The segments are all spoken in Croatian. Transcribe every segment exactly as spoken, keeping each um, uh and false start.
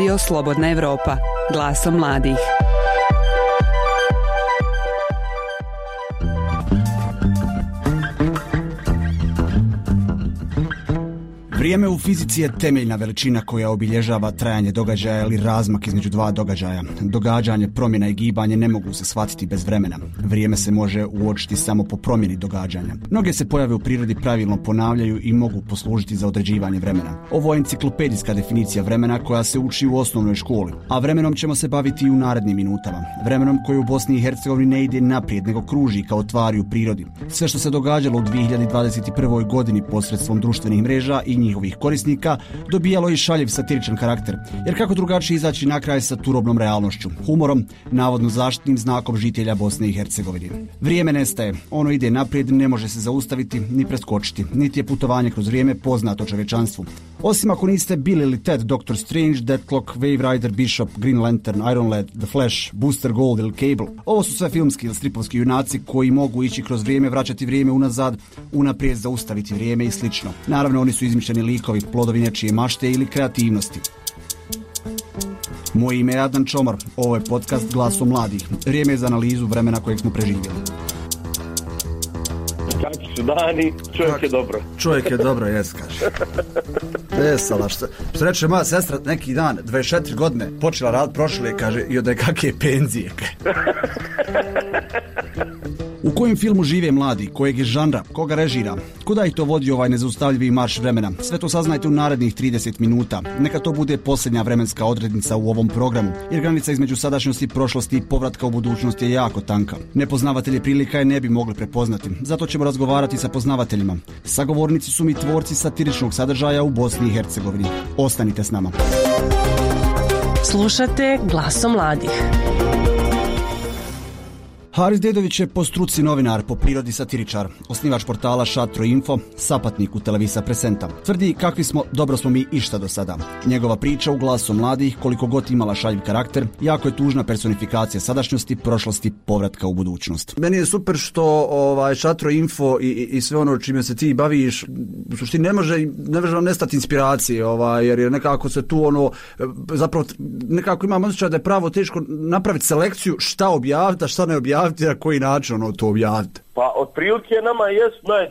Radio Slobodna Evropa, glasom mladih. Vrijeme u fizici je temeljna veličina koja obilježava trajanje događaja ili razmak između dva događaja. Događanje, promjena i gibanje ne mogu se shvatiti bez vremena. Vrijeme se može uočiti samo po promjeni događanja. Mnoge se pojave u prirodi pravilno ponavljaju i mogu poslužiti za određivanje vremena. Ovo je enciklopedijska definicija vremena koja se uči u osnovnoj školi, a vremenom ćemo se baviti i u narednim minutama. Vremenom koji u Bosni i Hercegovini ne ide naprijed, nego kruži kao tvari u prirodi. Sve što se događalo u dvije hiljade dvadeset prve. godini posredstvom društvenih mreža i njihovih korisnika dobijalo i šaljiv satiričan karakter, jer kako drugačije izaći na kraj sa turobnom realnošću, humorom, navodno zaštitnim znakom žitelja Bosne i Hercegovine. Vrijeme nestaje, ono ide naprijed, ne može se zaustaviti ni preskočiti, niti je putovanje kroz vrijeme poznato čovječanstvu. Osim ako niste Bill ili Ted, doktor Strange, Deathlock, Wave Rider, Bishop, Green Lantern, Iron Lad, The Flash, Booster Gold ili Cable. Ovo su sve filmski ili stripovski junaci koji mogu ići kroz vrijeme, vraćati vrijeme unazad, unaprijed zaustaviti vrijeme i slično. Naravno, oni su izmišljeni likovi, plodovi nečije mašte ili kreativnosti. Moje ime je Adnan Čomar, ovo je podcast Glasom mladih. Vrijeme je za analizu vremena kojeg smo preživjeli. Kakvi su dani, čovjek Kak, je dobro. Čovjek je dobro, jes, kaže. Vesala, što, što reče moja sestra neki dan, dvadeset četiri godine, počela rad prošle, kaže, i od kakve penzije. U kojem filmu žive mladi, kojeg je žanra, koga režira, kuda ih to vodi ovaj nezaustavljivi marš vremena? Sve to saznajte u narednih trideset minuta. Neka to bude posljednja vremenska odrednica u ovom programu, jer granica između sadašnjosti, prošlosti i povratka u budućnost je jako tanka. Nepoznavatelje prilika je ne bi mogli prepoznati, zato ćemo razgovarati sa poznavateljima. Sagovornici su mi tvorci satiričnog sadržaja u Bosni i Hercegovini. Ostanite s nama. Slušate Glasom mladih. Haris Dedović je po struci novinar, po prirodi satiričar, osnivač portala Šatro Info, sapatnik u Televisa Presenta. Tvrdi kakvi smo, dobro smo mi išta do sada. Njegova priča u Glasu mladih, koliko god imala šaljiv karakter, jako je tužna personifikacija sadašnjosti, prošlosti, povratka u budućnost. Meni je super što ovaj Šatro Info i, i, i sve ono čime se ti baviš, u suštini ne može, ne može vam nestati inspiracije, ovaj, jer je nekako se tu ono, zapravo nekako imam osjećaj da je pravo teško napraviti selekciju šta objaviti, a šta ne objaviti, na koji način ono to objaviti? Pa otprilike nama jest naj,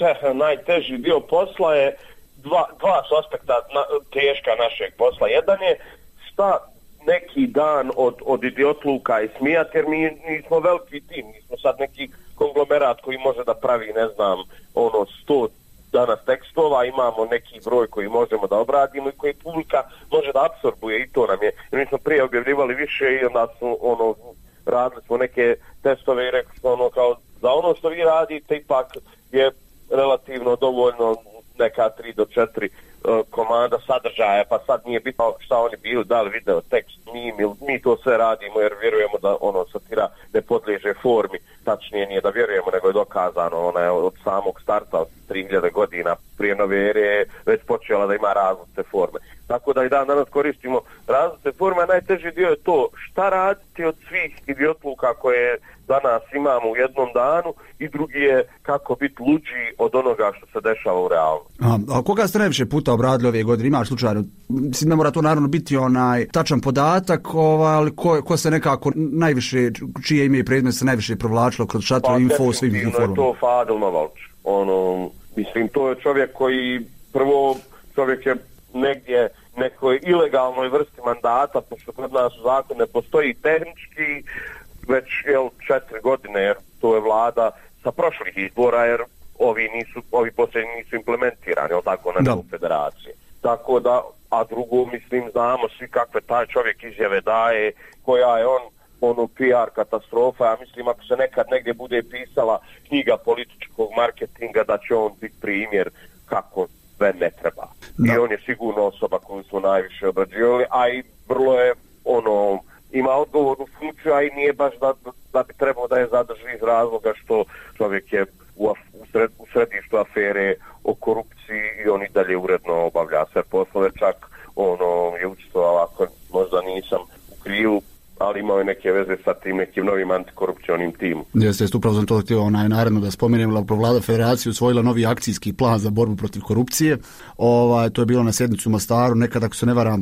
najteži dio posla je dva, dva su aspekta na, teška našeg posla. Jedan je šta neki dan od, od idiotluka i smijati, jer mi nismo veliki tim, nismo sad neki konglomerat koji može da pravi, ne znam, ono sto danas tekstova, imamo neki broj koji možemo da obradimo i koji publika može da apsorbuje, i to nam je. Jer mi smo prije objavljivali više i onda su ono radili smo neke testove i rekli smo ono kao za ono što vi radite ipak je relativno dovoljno neka tri do četiri uh, komada sadržaja, pa sad nije bitno šta oni bili, da li video, tekst, mim, mi to sve radimo jer vjerujemo da ono satira ne podliježe formi, tačnije nije da vjerujemo nego je dokazano, ona je od samog starta od tri hiljade godina prije nove ere već počela da ima različite forme. Tako da i dan danas koristimo različite forme, a najteži dio je to šta raditi od svih idiotluka koje danas imamo u jednom danu i drugi je kako biti luđi od onoga što se dešava u realnosti. A, a koga ste najviše puta obradili ove godine? Imaš slučaj, mislim ne mora to naravno biti onaj tačan podatak, ovaj, ali ko, ko se nekako najviše, čije ime i predmet se najviše provlačilo kroz Šatro pa, Info svim tim forumima? To Fadil Novalč. Ono, mislim, to je čovjek koji, prvo čovjek je negdje nekoj ilegalnoj vrsti mandata, pošto kod nas u zakonu ne postoji tehnički, već jel, četiri godine, jer to je vlada sa prošlih izbora, jer ovi nisu, ovi posljednji nisu implementirani, jel tako, na nivou federacije. Tako da, a drugo, mislim, znamo svi kakve taj čovjek izjave daje, koja je on, ono, P R katastrofa. Ja mislim, ako se nekad negdje bude pisala knjiga političkog marketinga, da će on biti primjer kako sve ne treba. Da. I on je sigurno osoba koju smo najviše obrađivali, a i vrlo je, ono, ima odgovornu funkciju, a i nije baš da, da bi trebao da je zadrži iz razloga što čovjek je u, u, sred, u središtu afere o korupciji i on i dalje uredno obavlja sve poslove, čak ono je učestvovao, ako možda nisam u krivu, ali imao je neke veze sa tim nekim novim antikorupcionim timom. Jeste, jeste, upravo sam to htio onaj, naredno da spomenem, Vlada Federacije usvojila novi akcijski plan za borbu protiv korupcije. Ovaj, to je bilo na sjednicu u Mostaru, nekada, ako se ne varam,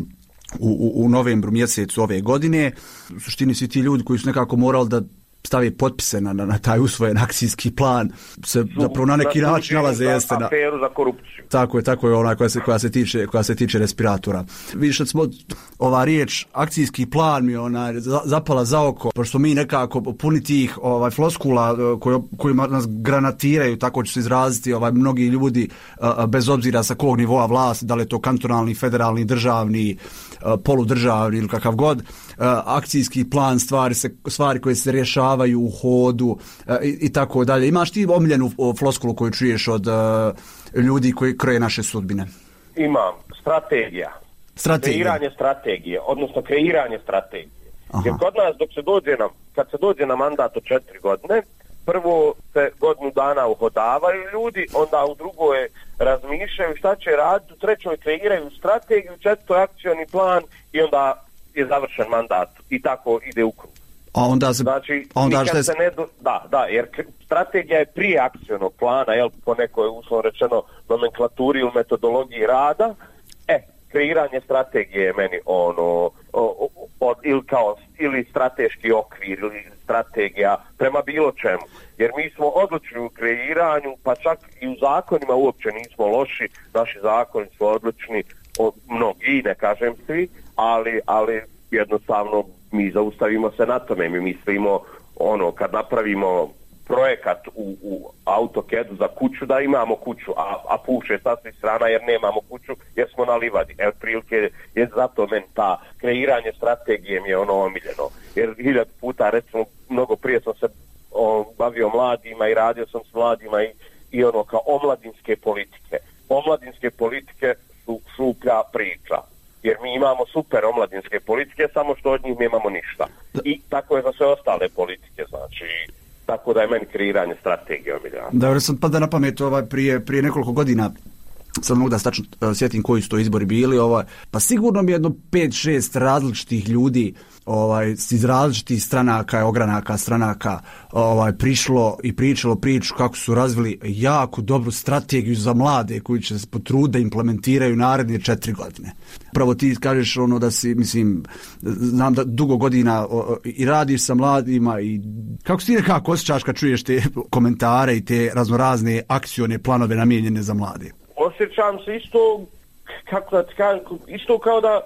u, u, u novembru mjesecu ove godine. U suštini svi ti ljudi koji su nekako morali da stavi potpise na, na, na taj usvojen akcijski plan se zapravo na neki način nalaze jeste na aferu za korupciju. Tako je, tako je ona koja se koja se tiče koja se tiče respiratora. Vidiš, smo ova riječ akcijski plan mi ona zapala za oko, pošto mi nekako puni tih ovaj floskula koji kojima nas granatiraju, tako će se izraziti ovaj mnogi ljudi bez obzira sa kog nivoa vlasti, da li je to kantonalni, federalni, državni, poludržavni ili kakav god. Akcijski plan, stvari se stvari koje se rješavaju u hodu i, i tako dalje. Imaš ti omiljenu floskulu koju čuješ od uh, ljudi koji kroje naše sudbine? Imam. Strategija. Strategija. Kreiranje strategije, odnosno kreiranje strategije. Aha. Jer kod nas dok se dođe na, kad se dođe na mandat od četiri godine, prvo se godinu dana uhodavaju ljudi, onda u drugoj razmišljaju šta će raditi, u trećoj kreiraju strategiju, u četvrtoj akcioni plan i onda je završen mandat i tako ide u krug. A onda se, znači, a onda nikad se ne do, da, da, jer strategija je prije akcionog plana, jel, po nekoj uslovno rečeno nomenklaturi ili metodologiji rada. E, kreiranje strategije je meni ono, o, o, ili kao ili strateški okvir ili strategija prema bilo čemu. Jer mi smo odlučni u kreiranju, pa čak i u zakonima uopće nismo loši, naši zakoni su odlučni, o, mnogi, ne kažem svi, ali, ali jednostavno mi zaustavimo se na tome. Mi mislimo, ono, kad napravimo projekat u, u AutoCAD-u za kuću, da imamo kuću, a, a puše sa svih strana jer nemamo kuću, jer smo na livadi. Evo, prilike je zato meni ta kreiranje strategije mi je ono omiljeno. Jer hiljad puta, recimo, mnogo prije sam se o, bavio mladima i radio sam s mladima i, i ono kao omladinske politike. Omladinske politike su šuplja priča. Jer mi imamo super omladinske politike, samo što od njih nemamo ništa. I tako je za sve ostale politike, znači, tako da je meni kreiranje strategije omiljeno. Da, sam pada na pamet ovaj, prije, prije nekoliko godina, sad mogu da stačno uh, sjetim koji su to izbori bili, ovaj, pa sigurno mi jedno pet šest različitih ljudi ovaj, iz različitih stranaka, ogranaka, stranaka ovaj, prišlo i pričalo priču kako su razvili jako dobru strategiju za mlade koji će se potruditi da implementiraju naredne četiri godine. Pravo ti kažeš ono da si, mislim, znam da dugo godina o, i radiš sa mladima i kako si ti nekako osjećaš kad čuješ te komentare i te raznorazne akcione planove namijenjene za mlade? Osjećam se isto, kako da ti kažem, isto kao da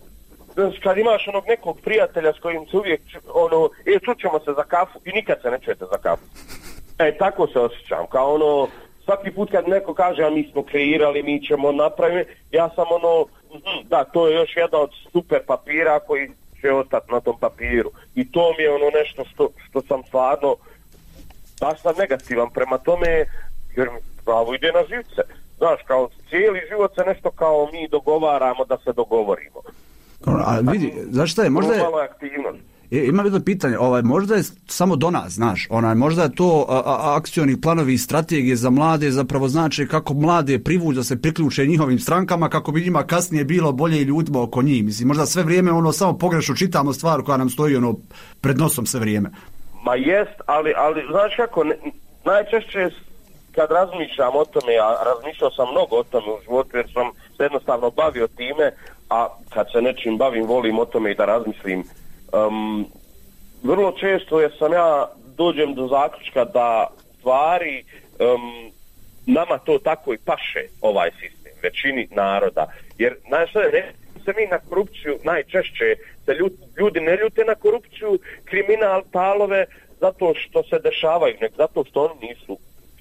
kad imaš onog nekog prijatelja s kojim se uvijek, ono, e, čućemo se za kafu i nikad se ne čujete za kafu. E, tako se osjećam, kao ono, svaki put kad neko kaže, a mi smo kreirali, mi ćemo napraviti, ja sam ono, da, to je još jedan od super papira koji će ostati na tom papiru. I to mi je ono nešto što, što sam stvarno, baš sam negativan prema tome, jer mi pravo ide na živce. Znaš, kao cijeli život se nešto kao mi dogovaramo da se dogovorimo. A vidi, znaš šta je, možda je... Malo aktivnost. Je, ima jedno pitanje, ovaj, možda je samo do nas, znaš, onaj, možda je to a, a, akcioni planovi i strategije za mlade zapravo znači kako mlade privuđu da se priključe njihovim strankama kako bi njima kasnije bilo bolje i ljudima oko njih. Mislim, možda sve vrijeme ono samo pogrešno čitamo stvar koja nam stoji ono pred nosom sve vrijeme. Ma jest, ali, ali znaš kako, ne, najčešće kad razmišljam o tome, a razmišljao sam mnogo o tome u životu jer sam se jednostavno bavio time, a kad se nečim bavim volim o tome i da razmislim. Um, vrlo često jer sam ja dođem do zaključka da stvari um, nama to tako i paše ovaj sistem, većini naroda. Jer znaš šta, ne se mi na korupciju najčešće, se ljudi, ljudi ne ljute na korupciju, kriminal, palove, zato što se dešavaju, nek zato što oni nisu.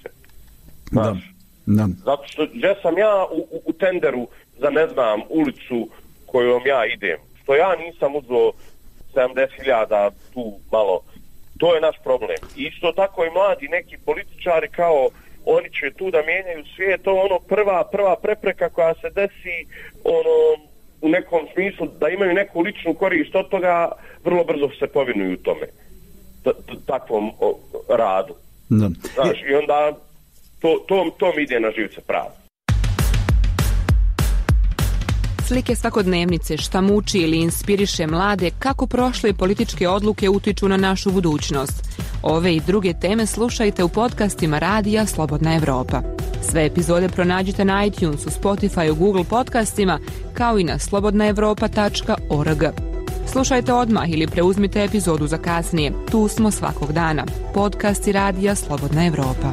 Znaš, da, da. Zato što gdje sam ja u, u, u tenderu za ne znam ulicu kojom ja idem, što ja nisam uzeo sedamdeset hiljada tu malo, to je naš problem. I isto tako i mladi neki političari kao oni će tu da mijenjaju svijet, to ono prva prva prepreka koja se desi ono u nekom smislu da imaju neku ličnu korist od toga, vrlo brzo se povinuju tome t- t- takvom o, radu. Da. Znaš, i onda to, to, to mi ide na živce pravo. Slike svakodnevnice, šta muči ili inspiriše mlade, kako prošle političke odluke utiču na našu budućnost. Ove i druge teme slušajte u podcastima Radija Slobodna Evropa. Sve epizode pronađite na iTunesu, Spotifyu, Google podcastima, kao i na slobodna evropa tačka org. Slušajte odmah ili preuzmite epizodu za kasnije. Tu smo svakog dana. Podcast i radija Slobodna Evropa.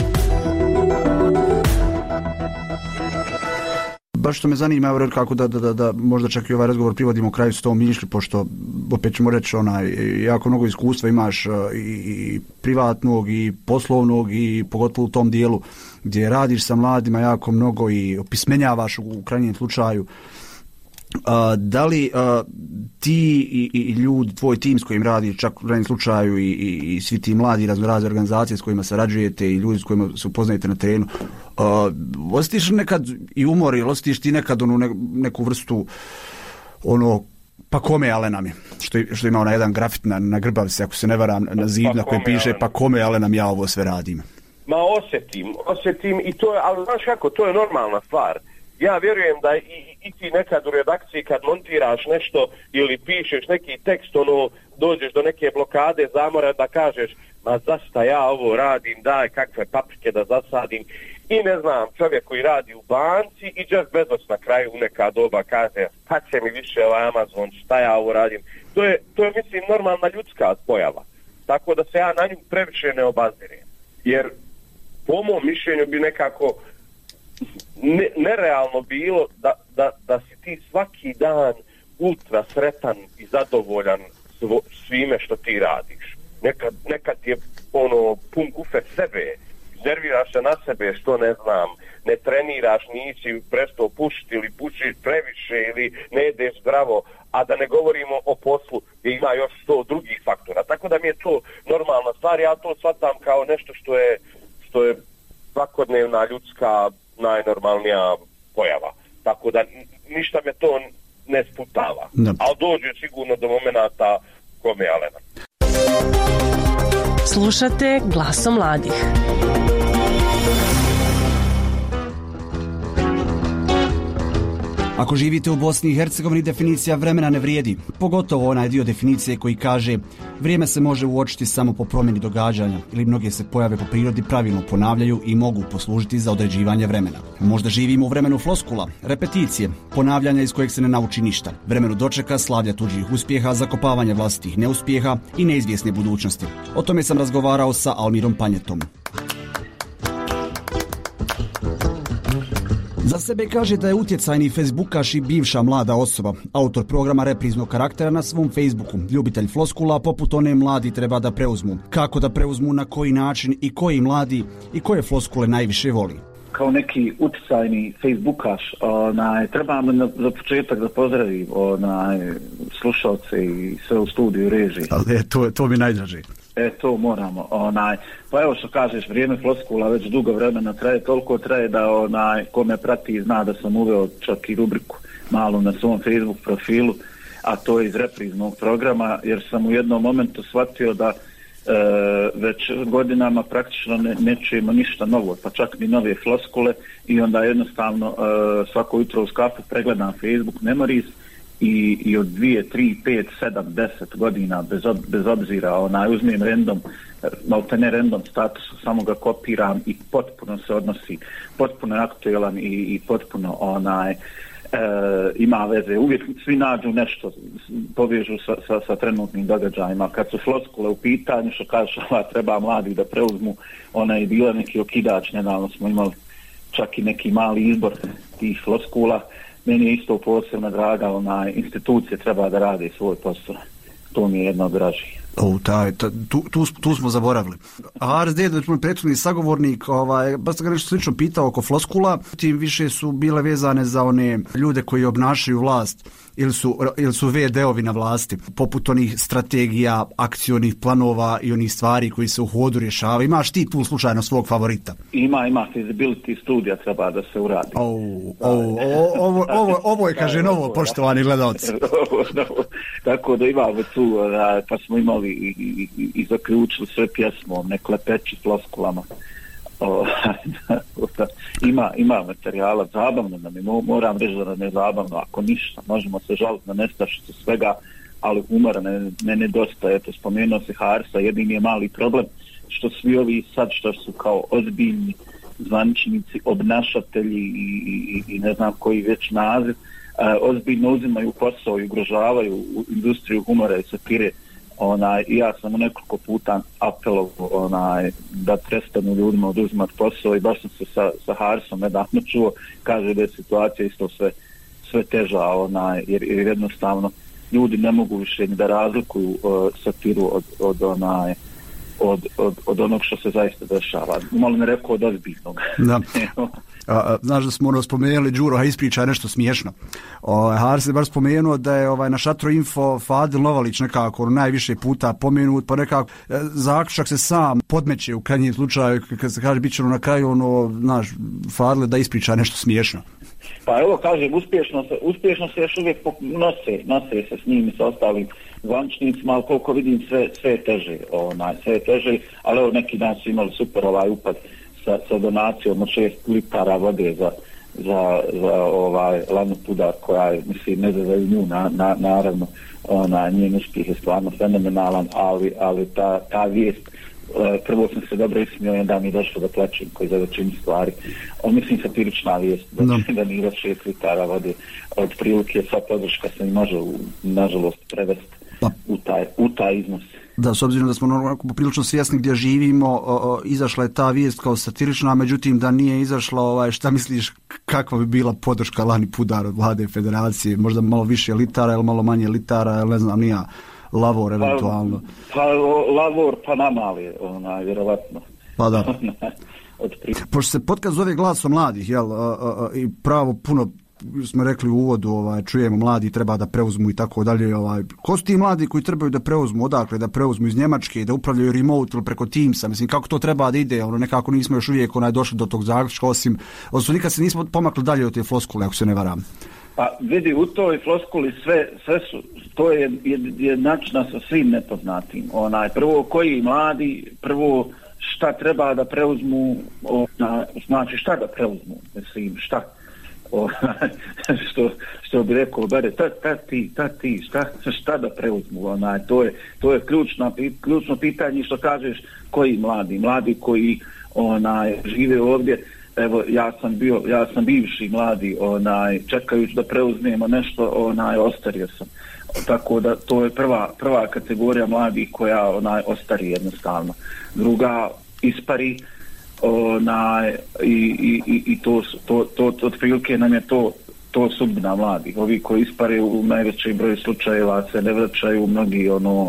Baš što me zanima, evo kako da, da, da, da možda čak i ovaj razgovor privodimo kraju s tom mišlju, pošto opet ćemo reći onaj, jako mnogo iskustva imaš i, i privatnog i poslovnog i pogotovo u tom dijelu gdje radiš sa mladima jako mnogo i opismenjavaš u, u krajnjem slučaju. A, da li a, ti i, i ljudi, tvoj tim s kojim radiš, čak u krajnjem slučaju i, i, i svi ti mladi raznorazne organizacije s kojima sarađujete i ljudi s kojima se upoznajete na terenu, uh, osjetiš nekad i umor ili osjetiš ti nekad onu ne, neku vrstu ono pa kome Alena mi, što, što ima ona jedan grafit na, na grbavici, ako se ne varam, na zid pa na kojem piše Alena. Pa kome Alena mi ja ovo sve radim. Ma osjetim, osjetim i to je, ali znaš kako, to je normalna stvar. Ja vjerujem da i, i ti nekad u redakciji kad montiraš nešto ili pišeš neki tekst, ono, dođeš do neke blokade, zamora da kažeš, ma zašto ja ovo radim, daj kakve paprike da zasadim. I ne znam, čovjek koji radi u banci i Jeff Bezos na kraju u neka doba kaže, pa će mi više ovaj Amazon, šta ja ovo radim. To je, to je mislim, normalna ljudska pojava. Tako da se ja na nju previše ne obazirem. Jer po mom mišljenju bi nekako Ne, nerealno bilo da, da, da si ti svaki dan ultra sretan i zadovoljan svo, svime što ti radiš. Nekad, nekad je ono pun kufer sebe, nerviraš se na sebe što ne znam, ne treniraš, nisi prestao pušiti ili pušiš previše ili ne jedeš zdravo, a da ne govorimo o poslu gdje ima još sto drugih faktora. Tako da mi je to normalna stvar, ja to shvatam kao nešto što je, što je svakodnevna ljudska najnormalnija pojava. Tako da ništa me to ne sputava. No. Ali dođe sigurno do momenata kome Alena. Slušate Glasom mladih. Ako živite u Bosni i Hercegovini, definicija vremena ne vrijedi. Pogotovo onaj dio definicije koji kaže vrijeme se može uočiti samo po promjeni događanja ili mnoge se pojave po prirodi pravilno ponavljaju i mogu poslužiti za određivanje vremena. Možda živimo u vremenu floskula, repeticije, ponavljanja iz kojeg se ne nauči ništa, vremenu dočeka, slavlja tuđih uspjeha, zakopavanja vlastitih neuspjeha i neizvjesne budućnosti. O tome sam razgovarao sa Almirom Panjetom. Za sebe kaže da je utjecajni facebookaš i bivša mlada osoba, autor programa repriznog karaktera na svom Facebooku, ljubitelj floskula poput one mladi treba da preuzmu. Kako da preuzmu, na koji način i koji mladi i koje floskule najviše voli. Kao neki utjecajni facebookaš, onaj, trebam na, za početak da pozdravim onaj, slušalce i sve u studiju režiji. Ali to, to mi najdraže. E, to moramo. Onaj, pa evo što kažeš, vrijeme floskula već dugo vremena traje, toliko traje da onaj, ko me prati zna da sam uveo čak i rubriku malu na svom Facebook profilu, a to je iz repriznog programa, jer sam u jednom momentu shvatio da e, već godinama praktično ne, ne čujemo ništa novo, pa čak ni nove floskule i onda jednostavno e, svako jutro uz kafu pregledam Facebook Memories i, i od dvije, tri, pet, sedam, deset godina bez, ob, bez obzira onaj, uzmem random, malte ne random status, samo ga kopiram i potpuno se odnosi, potpuno je aktuelan i, i potpuno onaj, e, ima veze. Uvijek svi nađu nešto, povežu sa, sa, sa trenutnim događajima. Kad su floskule u pitanju, što kažeš, treba mladi da preuzmu, ona je bila neki okidač, nedavno smo imali čak i neki mali izbor tih floskula. Meni je isto posebno draga, ona institucije treba da rade svoj posao. To mi je jedno od dražih. O, taj, ta, tu, tu, tu smo zaboravili. A R S D, moj prethodni sagovornik, ovaj, baš ga nešto slično pitao oko floskula, tim više su bile vezane za one ljude koji obnašaju vlast ili su, ili su ve de-ovi na vlasti, poput onih strategija, akcionih planova i onih stvari koji se u hodu rješavaju. Imaš ti tu slučajno svog favorita? Ima, ima, feasibility studija treba da se uradi. O, o, o, ovo, ovo, ovo je, kaže, novo, poštovani gledalci. Tako da imamo tu, pa smo imali i, i, i, i zaključili sve pjesmom, ne klepeći floskulama. O, ima, ima materijala, zabavno nam je, moram reći da ne zabavno, ako ništa, možemo se žaliti na nestašicu svega, ali humora ne, ne nedostaje. Eto, spomenuo se Harsa, jedini je mali problem što svi ovi sad što su kao ozbiljni zvaničnici, obnašatelji i, i, i ne znam koji već naziv, ozbiljno uzimaju posao i ugrožavaju industriju humora i satire. Onaj, i ja sam u nekoliko puta apelovao onaj, da prestanu ljudima oduzimati posao i baš sam se sa, sa Harisom nedavno čuo, kaže da je situacija isto sve, sve teža, onaj, jer, jer jednostavno ljudi ne mogu više ni da razlikuju uh, satiru od, od, onaj, od, od, od onog što se zaista dešava. Malo ne rekao od ozbiljnog. Da. A, a, znaš da smo ono spomenuli, Đuro, ha ispriča nešto smiješno. O, Haris je baš spomenuo da je ovaj, na Šatro Info Fadil Novalić nekako najviše puta pomenut, pa nekako e, zaključak se sam podmeće u krajnjem slučaju, kad se kaže bit će na kraju ono, znaš, Fadil da ispriča nešto smiješno. Pa evo kažem, uspješno se, uspješno se još uvijek nose, nose se s njim i sa ostalim zvančnicima, ali koliko vidim sve, sve teže, onaj, sve teže, ali evo neki dan su imali super ovaj upad sa, sa donacijom od šest litara vode za, za, za ovaj Lanu Pudar, koja je, mislim, ne za nju, na, na, naravno, ona, njen uspjeh je stvarno fenomenalan, ali, ali ta, ta vijest, prvo sam se dobro ismio, jedan dan mi došlo da plaćem koji za većinu stvari. On, mislim, satirična vijest, da, no. da nije šest litara vode, od prilike sva podrška se i može, nažalost, prevesti pa. u, taj, u taj iznos. Da, s obzirom da smo onako poprilično svjesni gdje živimo, o, o, izašla je ta vijest kao satirična, međutim da nije izašla, ovaj, šta misliš kakva bi bila podrška Lani Pudar od Vlade Federacije? Možda malo više litara ili malo manje litara, ili ne znam, nija Lavor eventualno. Pa, pa Lavor pa namali, onaj, vjerovatno. Pa da. Pošto se podcast zove Glasom mladih, jel, a, a, a, i pravo puno smo rekli u uvodu, ovaj, čujemo mladi treba da preuzmu i tako dalje. Ovaj. Ko su ti mladi koji trebaju da preuzmu, odakle da preuzmu iz Njemačke, da upravljaju remote ili preko Teamsa? Mislim, kako to treba da ide? Ono, nekako nismo još uvijek onaj, došli do tog zaključka, osim, osim nikad se nismo pomakli dalje od te floskule, ako se ne varam. Pa vidi, u toj floskuli sve, sve su, to je jednačina sa svim nepoznatim. Onaj, prvo koji mladi, prvo šta treba da preuzmu, ona, znači šta da preuzmu, mislim, šta? O, što, što bi rekao, bare, ta, ta ti, ta ti, šta, šta da preuzmu, onaj, to je, to je ključno, ključno pitanje što kažeš koji mladi, mladi koji onaj, žive ovdje. Evo, ja sam bio, ja sam bivši mladi, onaj, čekajući da preuzmemo nešto, onaj, ostario sam. Tako da to je prva, prva kategorija mladih koja, onaj, ostari jednostavno. Druga, ispari, onaj, i, i, i to, to, to, to, otprilike nam je to, to sudbina mladih. Ovi koji ispare u najvećem broju slučajeva se ne vraćaju, mnogi, ono,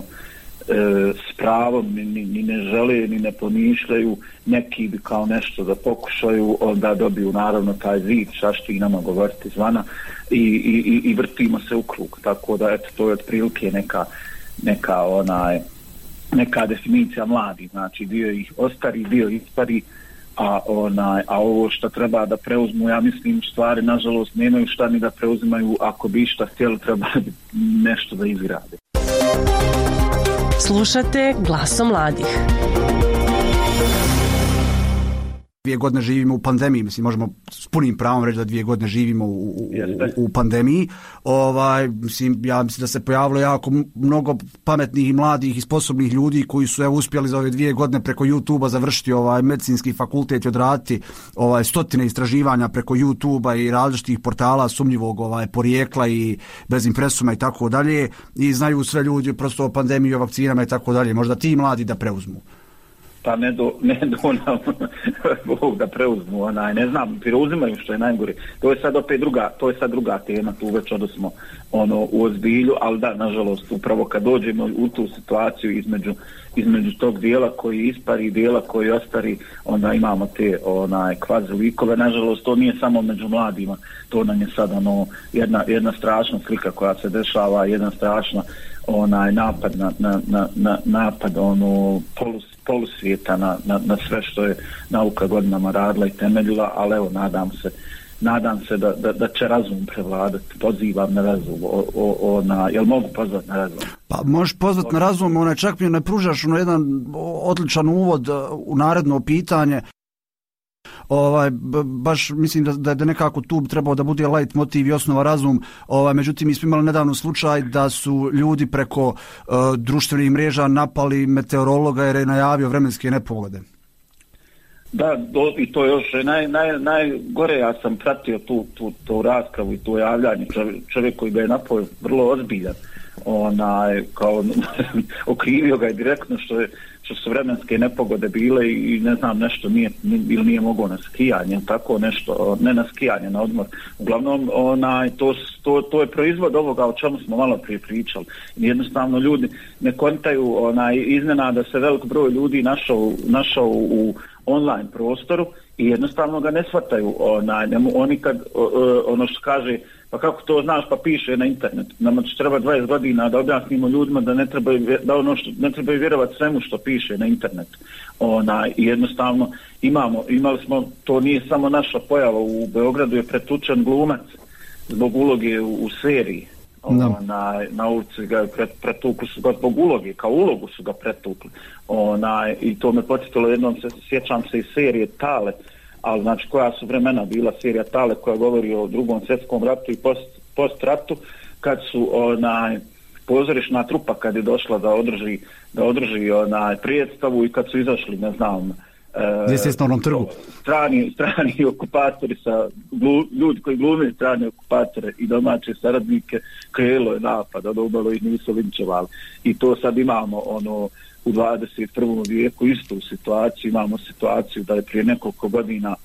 E, s pravom ni, ni ne žele ni ne pomišljaju, neki bi kao nešto da pokušaju, onda dobiju naravno taj zid, šašti nama govoriti zvana i, i, i vrtimo se u krug, tako da eto, to je otprilike neka, neka onaj neka definicija mladih, znači dio ih ostari, dio ispari, a onaj, a ovo što treba da preuzmu, ja mislim stvari nažalost nemaju šta ni da preuzimaju, ako bi šta htjeli treba nešto da izgrade. Slušate Glasom mladih. Dvije godine živimo u pandemiji, mislim, možemo s punim pravom reći da dvije godine živimo u, u, u pandemiji. Ovaj, mislim, ja mislim da se pojavilo jako mnogo pametnih i mladih i sposobnih ljudi koji su evo, uspjeli za ove dvije godine preko YouTube-a završiti ovaj medicinski fakultet i odraditi ovaj, stotine istraživanja preko YouTube-a i različitih portala sumnjivog ovaj, porijekla i bez impresuma i tako dalje. I znaju sve ljudi prosto o pandemiji, o vakcinama i tako dalje. Možda ti mladi da preuzmu. Pa ne do, ne do nam Bog da preuzmu, onaj, ne znam, preuzimaju što je najgore. To je sad opet druga, to je sad druga tema, tu već odnosno ono u ozbilju, ali da, nažalost, upravo kad dođemo u tu situaciju između, između tog dijela koji ispari i dijela koji ostari, onda imamo te onaj kvazi likove. Nažalost, to nije samo među mladima, to nam je sad ono jedna, jedna strašna slika koja se dešava, jedna strašna onaj napad na, na, na, na napad ono polus polusvijeta na, na, na sve što je nauka godinama radila i temeljila, ali evo nadam se nadam se da, da, da će razum prevladati. Pozivam na razum. O, o, na, jel mogu pozvati na razum? Pa možeš pozvati na razum, onaj, čak mi ne pružaš ono jedan odličan uvod u naredno pitanje. Ovaj, baš mislim da, da nekako tu trebao da bude light motiv i osnova razum. Ovaj, međutim, mi smo imali nedavno slučaj da su ljudi preko uh, društvenih mreža napali meteorologa jer je najavio vremenske nepogode. Da, do, i to još naj, naj, najgore, ja sam pratio tu, tu, tu raspravu i to javljanje, čovjek, čovjek koji ga je napoj vrlo ozbiljan, onaj, kao okrivio ga je direktno što je što su vremenske nepogode bile i ne znam nešto nije, ili nije mogao na skijanje, tako nešto, ne na skijanje, na odmor. Uglavnom, onaj, to, to, to je proizvod ovoga o čemu smo malo prije pričali. Jednostavno ljudi ne kontaju, onaj, iznenada se velik broj ljudi našao, našao u online prostoru i jednostavno ga ne shvataju. Onaj, ne, oni kad, ono što kaže, pa kako to znaš, pa piše na internet. Nama će treba dvadeset godina da objasnimo ljudima da ne trebaju, da ono što, ne trebaju vjerovati svemu što piše na internetu. Ona, i jednostavno imamo, imali smo, to nije samo naša pojava, u Beogradu je pretučen glumac zbog uloge u, u seriji. Ona, na ulici ga pret, pretukli su ga zbog uloge, kao ulogu su ga pretukli. Ona, i to me podsjetilo jednom, se, sjećam se iz serije Tale, ali znači koja su vremena bila serija Tale koja govori o drugom svjetskom ratu i post, post ratu, kad su onaj pozorišna trupa kad je došla da održi da održi onaj predstavu i kad su izašli, ne znam, e, trgu. strani strani okupatori sa glu, ljudi koji glume strane okupatore i domaće saradnike, krenulo je napad, odobalo ih nisu linčevali. I to sad imamo ono u dvadeset prvom vijeku istu situaciju, imamo situaciju da je prije nekoliko godina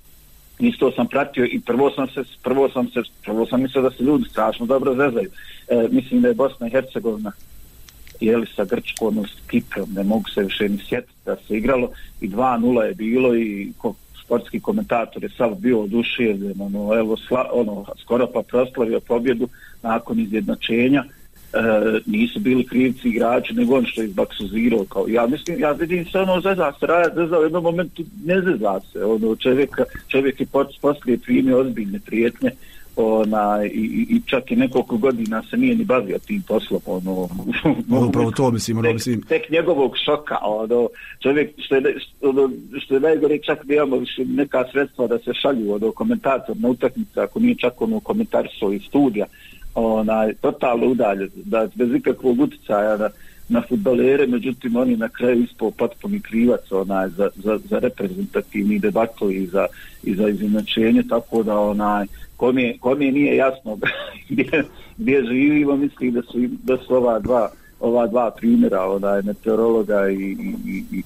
isto sam pratio i prvo sam se prvo sam se prvo sam mislio da se ljudi strašno dobro zezaju. E, mislim da je Bosna i Hercegovina jeli sa Grčkom, s Kiprom, ne mogu se više ni sjetiti da se igralo i dva nula je bilo i ko, sportski komentator je sav bio oduševljen, ono, evo, sla, ono, skoro pa proslavio pobjedu nakon izjednačenja. E, nisu bili krivci igrači, nego on što je izbaksuzirao. Kao, ja mislim, ja vidim se ono zeza se, Raja zeza u jednom momentu ne zeza se, ono, čovjek, čovjek je poslije primio ozbiljne prijetnje, ona, i, i čak i nekoliko godina se nije ni bavio tim poslom, ono, upravo to mislim, ono, mislim. Tek, tek njegovog šoka, ono, čovjek, što je, što, ono, što je najgore, čak da imamo više neka sredstva da se šalju, ono, komentator na utakmice, ako nije čak ono komentar svoj studija, onaj, totalno udaljen, da bez ikakvog utjecaja na, na fudbalere, međutim oni na kraju ispao potpuni krivac onaj, za, za, za reprezentativni debato i za, i za izjednačenje, tako da onaj, kome, kome nije jasno gdje, gdje živimo, mislim da su, da su ova dva, ova dva primjera, onaj, meteorologa i, i, i,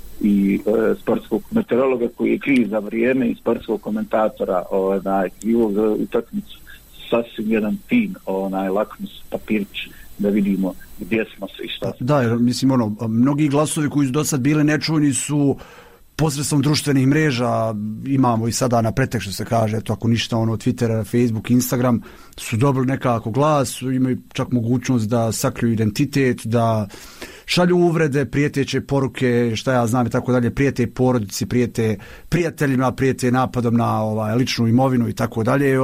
i e, sportskog meteorologa koji je kriv za vrijeme i sportskog komentatora onaj, krivog za utakmicu, sasvim jedan fin, onaj lakmus papirić da vidimo gdje smo se i šta smo. Da, jer mislim ono, mnogi glasovi koji su do sad bili nečujni su posredstvom društvenih mreža, imamo i sada na pretek što se kaže, to ako ništa ono Twitter, Facebook, Instagram, su dobili nekako glas, imaju čak mogućnost da sakriju identitet, da šalju uvrede, prijeteće poruke, šta ja znam i tako dalje, prijete porodici, prijete prijateljima, prijete napadom na ovaj, ličnu imovinu i tako dalje.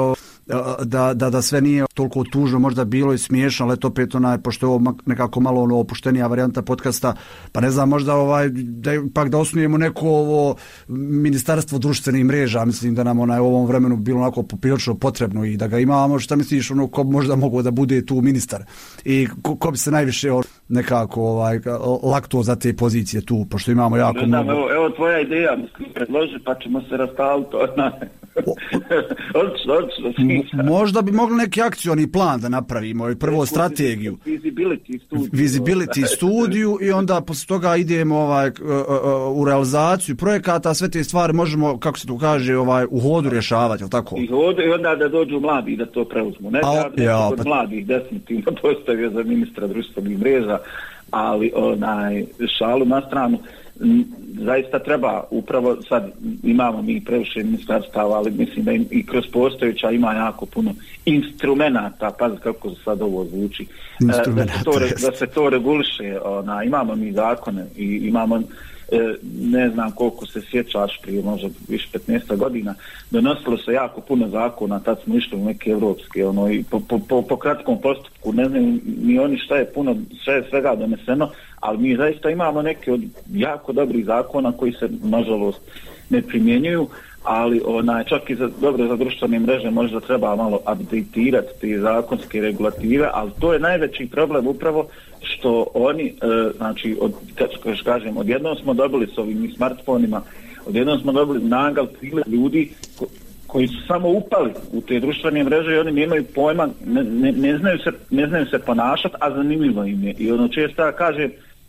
Da, da, da sve nije toliko tužno, možda bilo i smiješno, ali to opet onaj, pošto je ovo nekako malo ono opuštenija varijanta podcasta, pa ne znam, možda ovaj, da, pak da osnujemo neko ovo ministarstvo društvenih mreža, mislim da nam onaj, u ovom vremenu bilo onako poprilično potrebno i da ga imamo. Šta misliš, ono, ko možda mogao da bude tu ministar i ko, ko bi se najviše nekako ovaj, lakto za te pozicije tu, pošto imamo jako ne znam, mnogo. Evo, evo tvoja ideja, mislim, predloži pa ćemo se rastaviti. Odlično, odlično. Možda bi mogli neki akcioni plan da napravimo i prvo strategiju. Visibility studiju. Visibility studiju i onda posle toga idemo ovaj, u realizaciju projekata, sve te stvari možemo, kako se to kaže, ovaj, u hodu rješavati, je li tako? I hodu i onda da dođu mladi da to preuzmu. Ne A, da ja, kod pa... mladih definitivno postavio za ministra društvenih mreža, ali onaj, šalu na stranu, zaista treba, upravo sad imamo mi previše ministarstava, ali mislim da i kroz postojeća ima jako puno instrumenata, pazi kako sad ovo zvuči, da se to, da se to reguliše, ona, imamo mi zakone i imamo, ne znam koliko se sjećaš, prije možda više petnaest godina, donosilo se jako puno zakona, tad smo išli u neke evropske, ono, i po, po, po, po kratkom postupku, ne znam ni oni šta je puno, sve je svega doneseno, ali mi zaista imamo neke od jako dobrih zakona koji se, nažalost, ne primjenjuju, ali onaj, čak i za, dobro za društvene mreže možda treba malo updateirati te zakonske regulative, ali to je najveći problem upravo što oni, e, znači, od, kako kažem, odjednom smo dobili s ovim smartfonima Odjednom smo dobili nagal priljev ljudi ko, koji su samo upali u te društvene mreže i oni nemaju pojma, ne, ne, ne, znaju se, ne znaju se ponašati, a zanimljivo im je. I ono često ja kažem,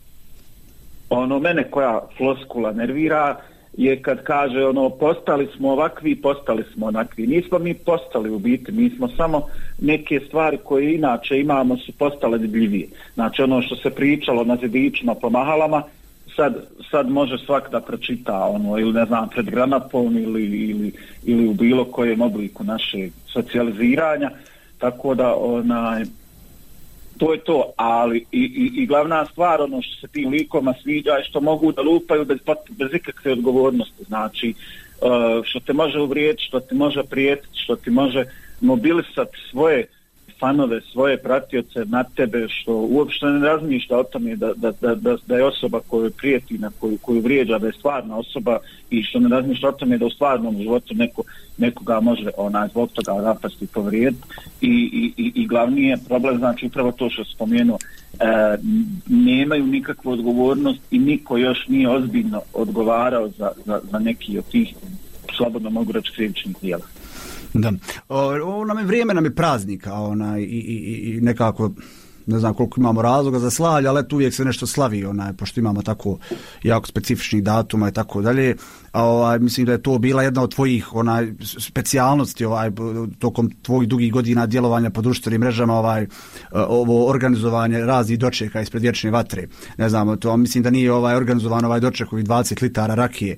ono mene koja floskula nervira je kad kaže ono postali smo ovakvi, postali smo onakvi. Nismo mi postali u biti, mi smo samo neke stvari koje inače imamo su postale debljivije. Znači ono što se pričalo na zidićima po mahalama, sad, sad može svak da pročita ono, ili ne znam, pred gramafon ili, ili, ili u bilo kojem obliku naše socijaliziranja, tako da onaj to je to, ali i, i, i glavna stvar, ono što se tim likoma sviđa je što mogu da lupaju bez, bez ikakve odgovornosti, znači uh, što te može uvrijediti, što ti može prijetiti, što ti može mobilisati svoje fanove, svoje pratioce na tebe, što uopšte ne razmišlja o tome da, da, da, da, da je osoba koju prijeti, na koju, koju vrijeđa, da je stvarna osoba i što ne razmišlja o tome da u stvarnom životu neko, nekoga može onaj, zbog toga napasti i povrijediti. I, i, i, i glavni je problem, znači upravo to što spomenuo, e, nemaju nikakvu odgovornost i niko još nije ozbiljno odgovarao za, za, za neki od tih, slobodno mogu reći, krivičnih djela. Da. Ovo nam je vrijeme, nam je praznika onaj, i, i, i nekako ne znam koliko imamo razloga za slavlje, ali tu uvijek se nešto slavi, onaj, pošto imamo tako jako specifičnih datuma i tako dalje. A ovaj, mislim da je to bila jedna od tvojih onaj specijalnosti ovaj tokom tvojih dugih godina djelovanja po društvenim mrežama, ovaj ovo organizovanje raznih dočeka ispred vječne vatre. Ne znam, to mislim da nije ovaj organizovan ovaj doček ovih dvadeset litara rakije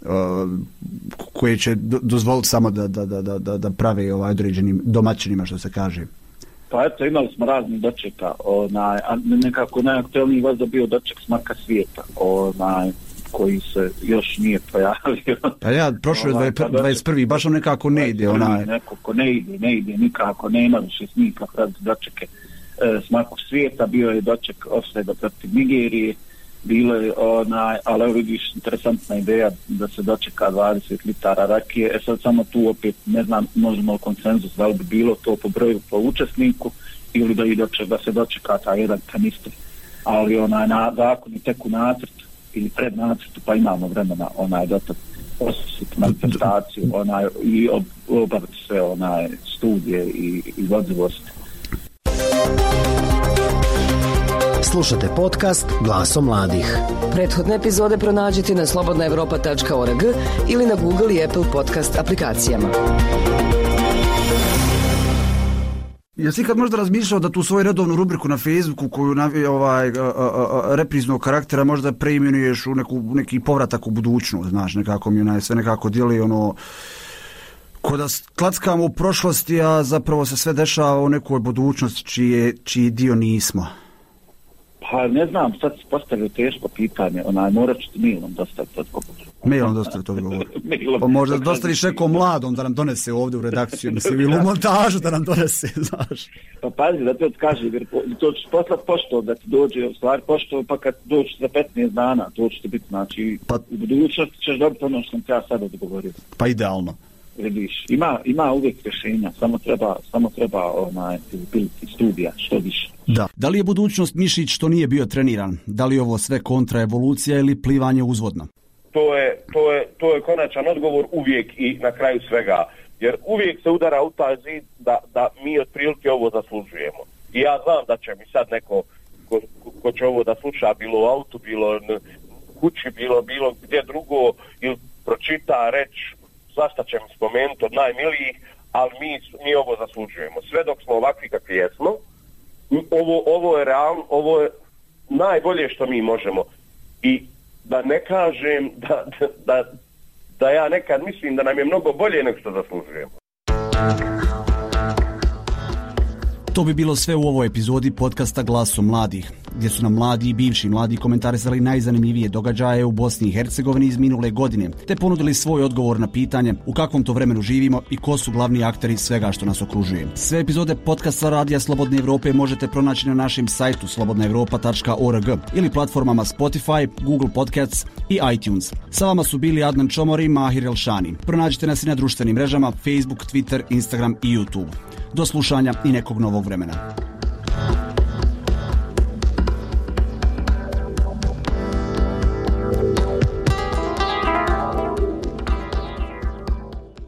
koje će dozvoliti samo da, da, da, da, da prave ovaj određenim domaćinima, što se kaže. Pa eto, imali smo razni dočeka, onaj, a nekako najaktuelniji vas bio doček Smaka svijeta, onaj, koji se još nije pojavio. Pa ja, prošlo je dvadeset prvi baš on nekako ne ide, onaj. Nekako ne ide, ne ide, nikako, nema više snika pred dočeke e, Smaku svijeta, bio je doček ofsajda protiv Nigerije, bilo je onaj, ali evo vidiš, interesantna ideja da se dočeka dvadeset litara rakije. E sad samo tu opet ne znam, možemo konsenzus da li bi bilo to po broju po učesniku ili da, i doček, da se dočeka taj jedan kanister, ali onaj na zakon i tek u nacrtu ili pred nacrtu, pa imamo vremena onaj dotak osjetiti manifestaciju onaj, i ob, obaviti sve onaj studije i, i vodzivosti. Slušate podcast Glasom mladih. Prethodne epizode pronađite na slobodna evropa tačka org ili na Google i Apple podcast aplikacijama. Jesi ikad možda razmišljao da tu svoju redovnu rubriku na Facebooku koju navi ovaj a, a, a, repriznog karaktera možda preimenuješ u neku, neki povratak u budućnost, znaš, nekako mi onaj sve nekako dijeli ono ko da klackamo u prošlosti, a zapravo se sve dešava u nekoj budućnosti čije, čiji dio nismo. Pa ne znam, sad se postavio teško pitanje, onaj, morat ću ti mailom dostaviti odgovor. Mailom dostaviti odgovor. Pa možda dostaviš nekom mladom da nam donese ovdje u redakciju, mislim, ili u montažu da nam donese, znaš. Pa pazi, da te odkaži, jer to ćeš poslati pošto da ti dođe, u stvari pošto, pa kad dođeš za petnaest dana, to će ti biti, znači, pa, u budućnosti ćeš dobiti ono što sam te ja sad odgovorio. Pa idealno. Vidiš, ima, ima uvijek rješenja, samo treba, samo treba onaj, piliti studija, što više. Da. Da li je budućnost mišić što nije bio treniran? Da li je ovo sve kontraevolucija ili plivanje uzvodno? To je, to je, to je konačan odgovor uvijek i na kraju svega. Jer uvijek se udara u taj zid da, da mi otprilike ovo zaslužujemo. I ja znam da će mi sad neko ko, ko će ovo da sluša, bilo u autu, bilo n, kući, bilo, bilo gdje drugo, ili pročita, reći svašta će mi spomenuti od najmilijih, ali mi, mi ovo zaslužujemo. Sve dok smo ovakvi kakvi jesmo, ovo, ovo je realno, ovo je najbolje što mi možemo. I da ne kažem da, da, da ja nekad mislim da nam je mnogo bolje nego što zaslužujemo. To bi bilo sve u ovoj epizodi podcasta Glasom mladih, gdje su nam mladi i bivši mladi komentarisali najzanimljivije događaje u Bosni i Hercegovini iz minule godine, te ponudili svoj odgovor na pitanje u kakvom to vremenu živimo i ko su glavni akteri svega što nas okružuje. Sve epizode podcasta Radija Slobodne Evrope možete pronaći na našem sajtu slobodna evropa tačka org ili platformama Spotify, Google Podcasts i iTunes. Sa vama su bili Adnan Čomor i Mahir Elšani. Pronađite nas i na društvenim mrežama Facebook, Twitter, Instagram i YouTube. Do slušanja i nekog novog vremena.